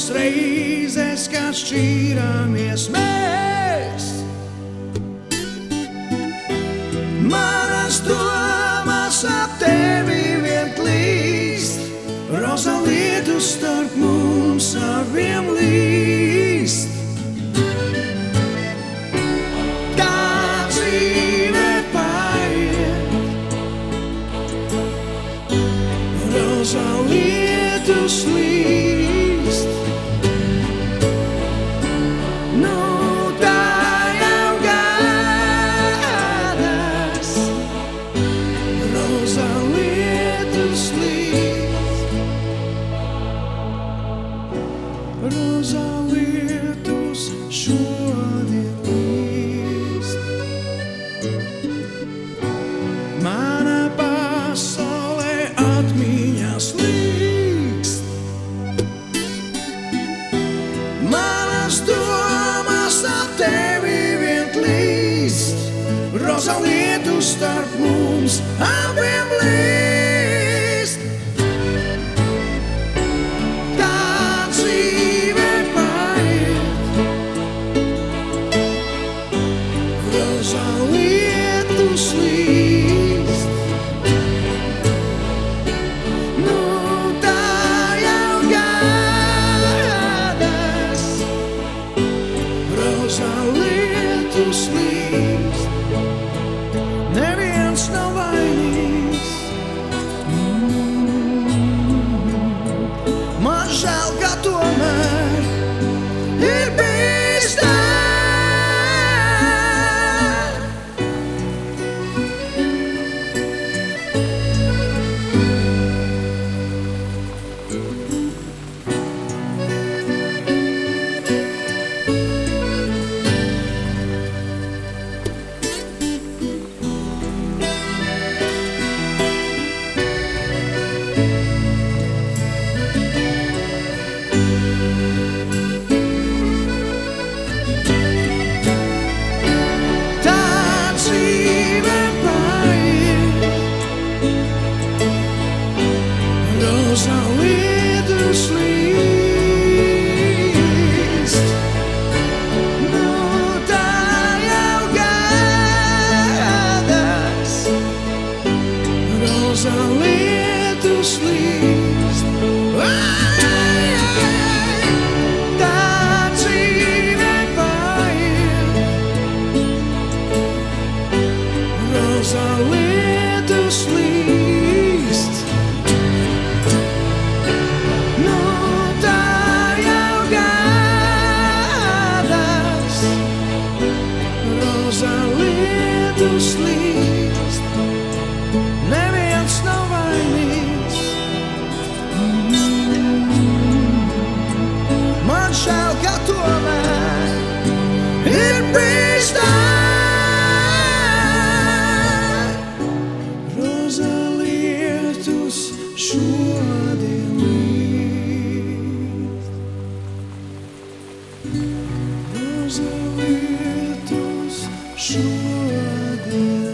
reizes, kad šķīrāmies mēs. Manas domas ap tevi vien klīst, roza lietu starp mums abiem līst. Roza lietus līst, nu tā jau gadās. Roza lietus līst, roza lietus šodien līst. Mana pasaule atmiņās līkst, manas domas ap tevi vien klīst, roza lietus starp mums abiem līst. Tā dzīve paiet, roza lietus līst. Roza lietus līst, neviens nav vainīgs. Man žēl, ka tomēr ir bijis tā. Roza lietus līst, nu tā jau gadās. Roza lietus līst, tā dzīve paiet. Roza lietus līst, roza lietus līst, neviens nav vainīgs. Man žēl, ka tomēr ir bijis tā. Roza lietus šodien līst, roza lietus šodien.